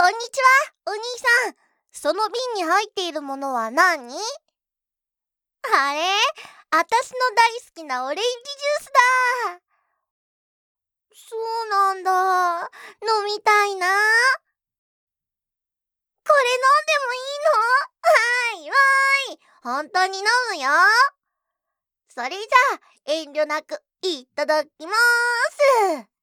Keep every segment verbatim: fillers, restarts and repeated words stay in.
こんにちは、お兄さん。その瓶に入っているものは何？あれ？あたしの大好きなオレンジジュースだ。そうなんだ。飲みたいな。これ飲んでもいいの？わーいわーい。本当に飲むよ。それじゃあ、遠慮なくいただきまーす。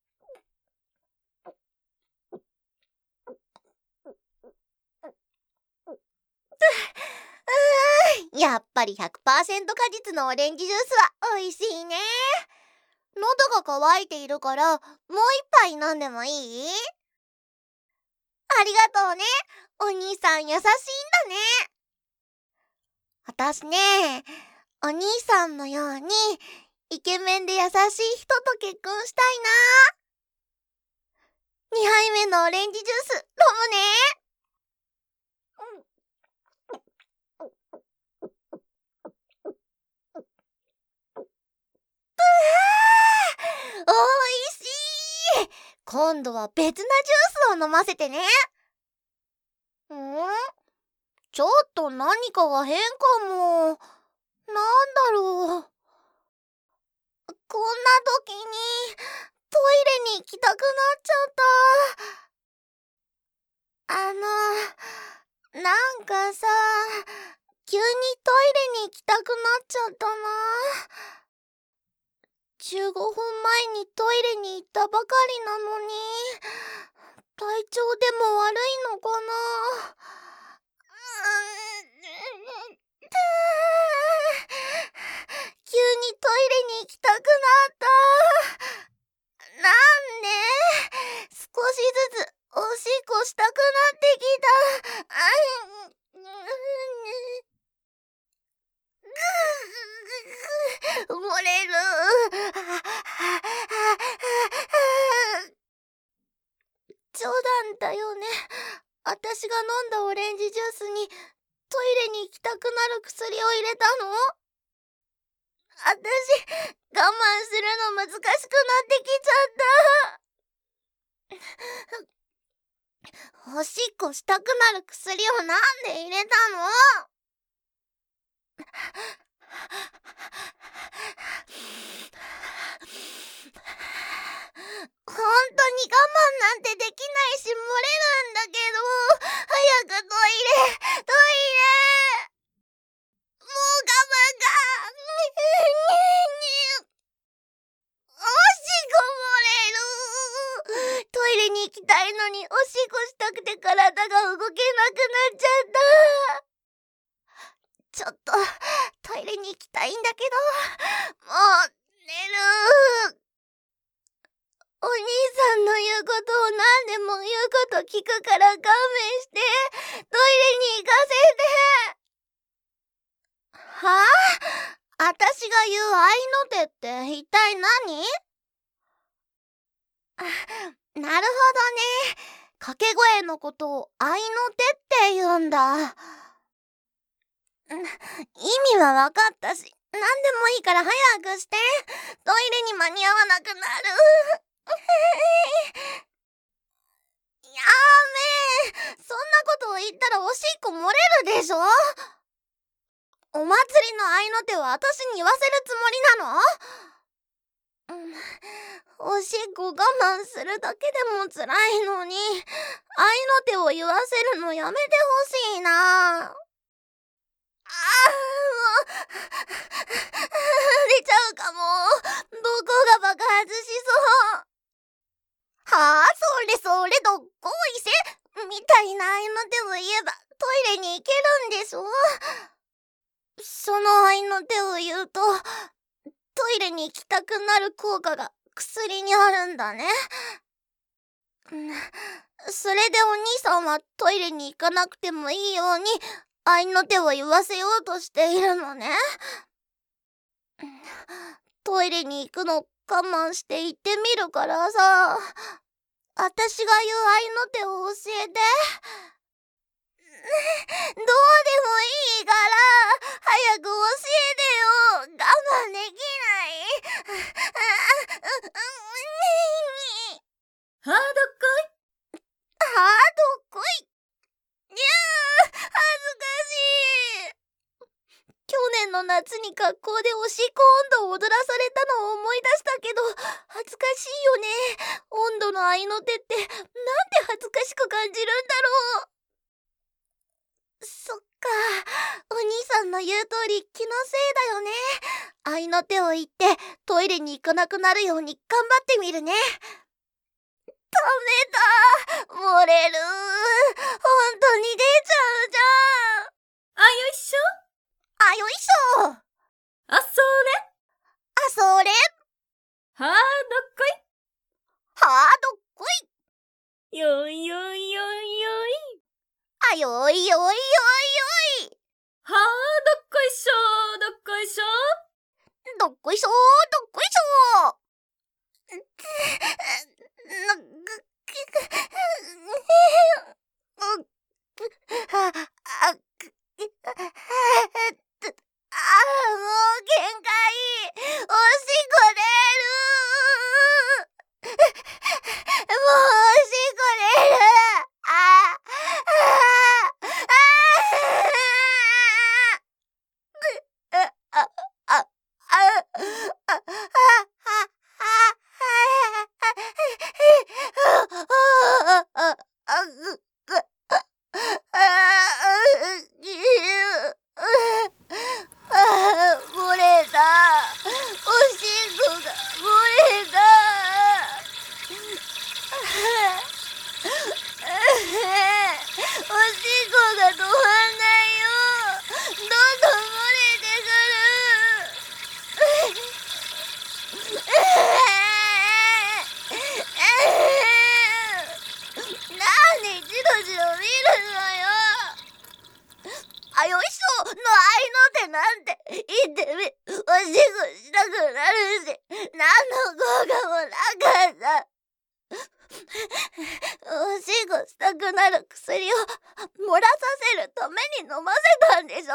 うーん、やっぱり ひゃくパーセント 果実のオレンジジュースは美味しいね。喉が渇いているからもう一杯飲んでもいい？ありがとうね。お兄さん優しいんだね。あたしね、お兄さんのようにイケメンで優しい人と結婚したいな。にはいめのオレンジジュース飲むね。おいしい。今度は別なジュースを飲ませてね。ん？ちょっと何かが変かも。なんだろう。こんな時にトイレに行きたくなっちゃった。あの、なんかさ、急にトイレに行きたくなっちゃったな。じゅうごふんまえにトイレに行ったばかりなのに、体調でも悪いのかな。急にトイレに行きたくなった。なんで？少しずつおしっこしたくなってきた。漏れる。冗談だよね。あたしが飲んだオレンジジュースにトイレに行きたくなる薬を入れたの？あたし我慢するの難しくなってきちゃった。おしっこしたくなる薬をなんで入れたの？本当に我慢なんてできないし漏れるんだけど、早くトイレ、トイレ。もう我慢が。おしっこ漏れる。トイレに行きたいのにおしっこしたくて体が動けなくなっちゃった。ちょっとトイレに行きたいんだけど、もう寝る。お兄さんの言うことを何でも言うこと聞くから勘弁して、トイレに行かせて。はあ？あたしが言う合いの手って一体何？なるほどね。掛け声のことを合いの手って言うんだ。意味は分かったし、何でもいいから早くして。トイレに間に合わなくなる。やめー。そんなことを言ったらおしっこ漏れるでしょ。お祭りの合いの手はあたしに言わせるつもりなの？うん、おしっこ我慢するだけでも辛いのに、合いの手を言わせるのやめてほしいな。あー、もう出ちゃうかも。どこが爆発しそう。はあ、それそれ、どっこいせみたいな合いの手を言えばトイレに行けるんでしょ。その合いの手を言うとトイレに行きたくなる効果が薬にあるんだね。それでお兄さんはトイレに行かなくてもいいように合いの手を言わせようとしているのね。トイレに行くの我慢して行ってみるからさ、あたしが言う合いの手を教えて。どうでもいいから早く教えてよ。我慢できない。 ハードかい？ ハードの夏に学校でおしっこ温度を踊らされたのを思い出したけど、恥ずかしいよね。温度の合いの手ってなんて恥ずかしく感じるんだろう。そっか、お兄さんの言う通り気のせいだよね。合いの手を言ってトイレに行かなくなるように頑張ってみるね。ダメだ、漏れる。本当に出ちゃうじゃん。 あよいしょ。 あよいしょ。 あそれ。 あそれ。 はあどっこい。 はあどっこい。よいよいよいよい。 あよいよいよいよい。 はあどっこいしょどっこいしょ。 どっこいしょどっこいしょ。なぐあああもう限界。おしっこ出る。もうおしっこ出る。あああああああ漏れた。おしっこが漏れた。おしっこが止まんないよ。どんどん漏れてくる。なんでじろじろ見るのよ。あよいしょの合いの手なんて言ってみ、おしっこしたくなるし、何の効果もなかった。おしっこしたくなる薬を漏らさせるために飲ませたんでしょ。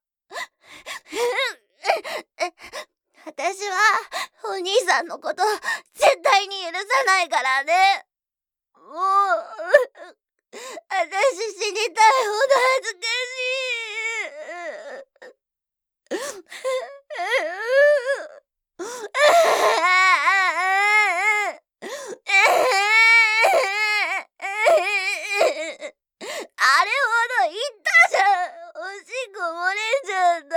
私はお兄さんのこと絶対に許さないからね。もう私死にたいほど恥ずかしい。あれほど言ったじゃん。おしっこ漏れちゃった。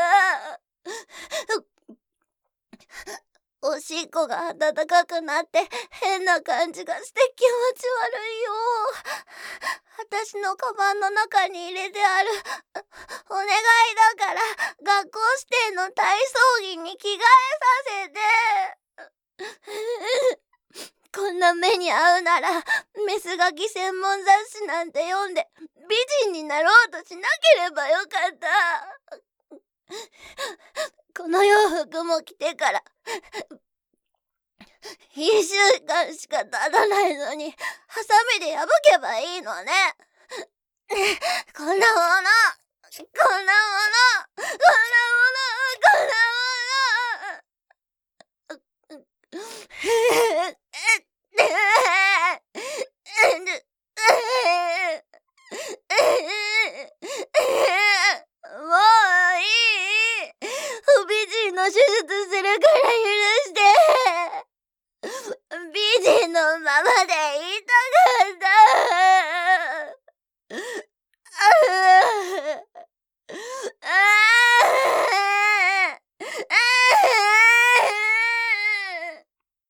おしっこが暖かくなって変な感じがして気持ち悪いよ。私のカバンの中に入れてある。お願いだから学校指定の体操着に着替えさせて。こんな目に遭うならメスガキ専門雑誌なんて読んで美人になろうとしなければよかった。この洋服も着てから一週間しか経たないのにハサミで破けばいいのね。こんなもの、こんなもの、こんなもの、こんなもの。